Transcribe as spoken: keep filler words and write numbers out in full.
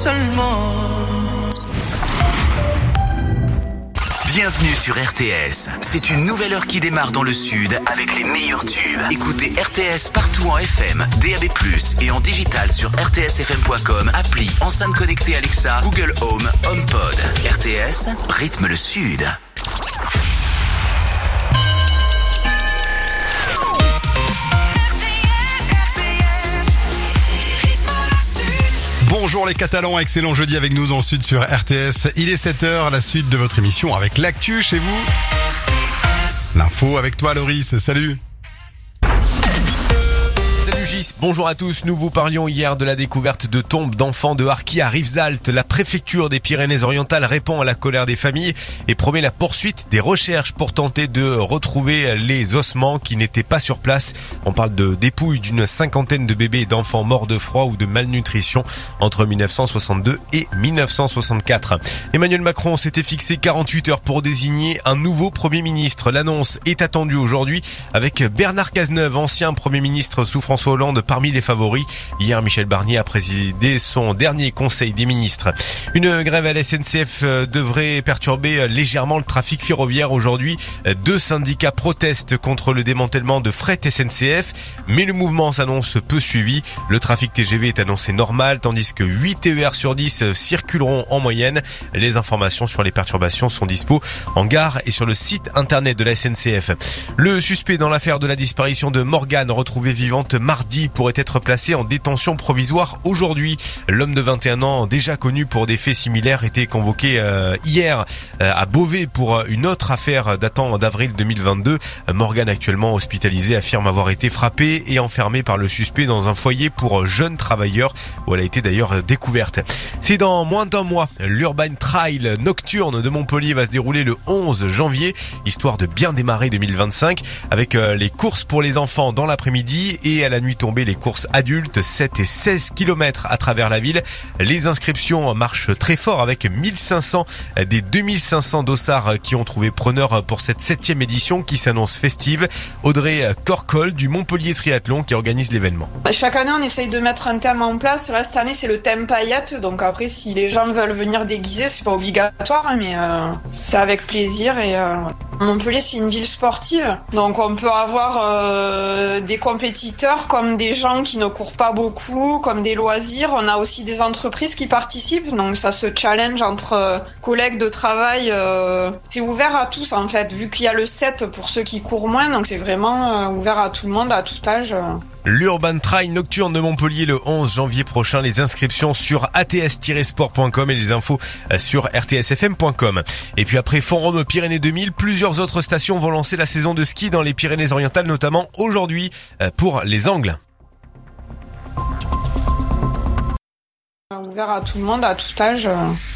seulement. Bienvenue sur R T S. C'est une nouvelle heure qui démarre dans le sud avec les meilleurs tubes. Écoutez R T S partout en F M, D A B plus, et en digital sur r t s f m point com, appli, enceinte connectée Alexa, Google Home, HomePod. R T S, rythme le sud. Bonjour les Catalans, excellent jeudi avec nous dans le sud sur R T S. Il est sept heures, la suite de votre émission avec l'actu chez vous. L'info avec toi Loris, salut. Salut Gis, bonjour à tous. Nous vous parlions hier de la découverte de tombes d'enfants de harkis à Rivesaltes. La préfecture des Pyrénées-Orientales répond à la colère des familles et promet la poursuite des recherches pour tenter de retrouver les ossements qui n'étaient pas sur place. On parle de dépouilles d'une cinquantaine de bébés et d'enfants morts de froid ou de malnutrition entre mille neuf cent soixante-deux et mille neuf cent soixante-quatre. Emmanuel Macron s'était fixé quarante-huit heures pour désigner un nouveau Premier ministre. L'annonce est attendue aujourd'hui avec Bernard Cazeneuve, ancien Premier ministre sous François Hollande, parmi les favoris. Hier, Michel Barnier a présidé son dernier conseil des ministres. Une grève à la S N C F devrait perturber légèrement le trafic ferroviaire aujourd'hui. Deux syndicats protestent contre le démantèlement de Fret S N C F, mais le mouvement s'annonce peu suivi. Le trafic T G V est annoncé normal, tandis que huit T E R sur dix circuleront en moyenne. Les informations sur les perturbations sont dispo en gare et sur le site internet de la S N C F. Le suspect dans l'affaire de la disparition de Morgane, retrouvée vivante mardi, pourrait être placé en détention provisoire aujourd'hui. L'homme de vingt et un ans, déjà connu pour des faits similaires, était convoqué euh, hier euh, à Beauvais pour une autre affaire datant d'avril deux mille vingt-deux. Morgane, actuellement hospitalisée, affirme avoir été frappée et enfermée par le suspect dans un foyer pour jeunes travailleurs où elle a été d'ailleurs découverte. C'est dans moins d'un mois. L'Urban Trail nocturne de Montpellier va se dérouler le onze janvier, histoire de bien démarrer deux mille vingt-cinq avec euh, les courses pour les enfants dans l'après-midi et à la nuit tombée les courses adultes, sept et seize kilomètres à travers la ville. Les inscriptions marchent très fort avec mille cinq cents des deux mille cinq cents dossards qui ont trouvé preneur pour cette septième édition qui s'annonce festive. Audrey Corcol du Montpellier Triathlon qui organise l'événement. Chaque année on essaye de mettre un thème en place. Là, cette année c'est le thème paillettes, donc après si les gens veulent venir déguiser c'est pas obligatoire, hein, mais euh, c'est avec plaisir. Et euh, Montpellier c'est une ville sportive, donc on peut avoir euh, des compétiteurs comme des gens qui ne courent pas beaucoup, comme des loisirs. On a aussi des entreprises qui participent, donc ça se challenge entre euh, collègues de travail. Euh, c'est ouvert à tous en fait, vu qu'il y a le sept pour ceux qui courent moins, donc c'est vraiment euh, ouvert à tout le monde, à tout âge. Euh. L'Urban Trail nocturne de Montpellier le onze janvier prochain. Les inscriptions sur a t s tiret sport point com et les infos sur r t s f m point com. Et puis après Font-Rome Pyrénées deux mille, plusieurs autres stations vont lancer la saison de ski dans les Pyrénées-Orientales, notamment aujourd'hui pour les Angles. Ouvert à tout le monde, à tout âge.